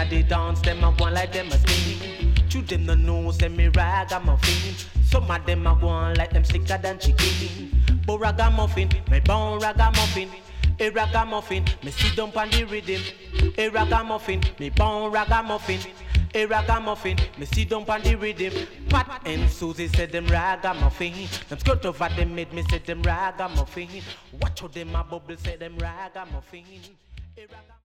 the dance, them a go on like them a skin. To them no know, say me ragamuffin. Some of them a go on like them sicker than chicken. But ragamuffin, me born ragamuffin. A ragamuffin, me sit down on the rhythm. A ragamuffin, me born ragamuffin. A ragamuffin, me sit down on the rhythm. Pat and Susie said them ragamuffin. Them skirt over them made me say them ragamuffin. Watch how them a bubble say them ragamuffin.